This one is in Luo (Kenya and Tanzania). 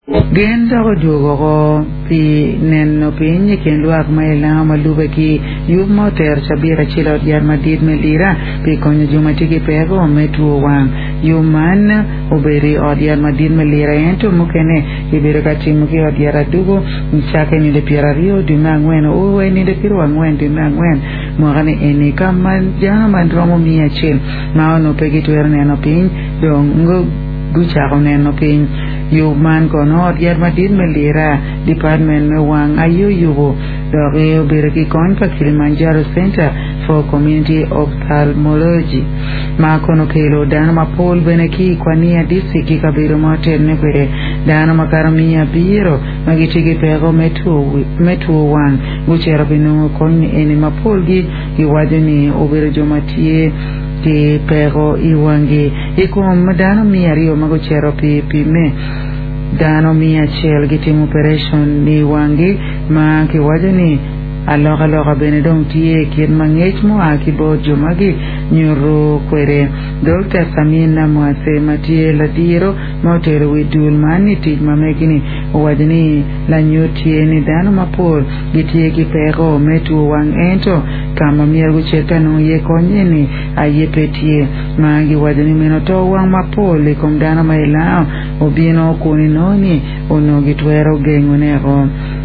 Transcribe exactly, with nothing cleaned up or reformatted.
Genda ko jogo pi nenno pinyi ken luak maila malube ki yumo ter sabira chilo diar madid melira pi konyo juma tiki pego metu wang yuman uberi odiar madid melira ento mukene ibere kati muki odiar adugo mchake ni de pierario di mangwen uwe ni de piru angwen di mangwen mwagane eni kama jana mandromo miya chil maono pegi tuerne no pin dongo gucha neno pin yuman kono odiar madid melira department me wang ayu yugo doge bereki kon pa Kilimanjaro Center for Community Ophthalmology ma kono kelo dana ma pol beneki kwania disiki kabiro motel ne bere dana makaramia biro magitigi pego metu metu wang guchero binu kon eni ma pol gi giwadeni obere jomatie ti pego iwangi ikum dano mia rio mago chero pi pi me dano mia chel gitim operation ni wangi ma ki wajani aloha aloha benedong tie kien mangech mo akibo jumagi nyuru kwere Doctor Samina Mwase matie ladiro motero widul mani tij mamekini wajani la nyutie ni dano mapol gitie ki pego metu wang ento kama miergu chetano ye konyeni aye petie mangi wajani minoto wang mapol ikom dano mailao obino kuni noni ono gitwero gengo nego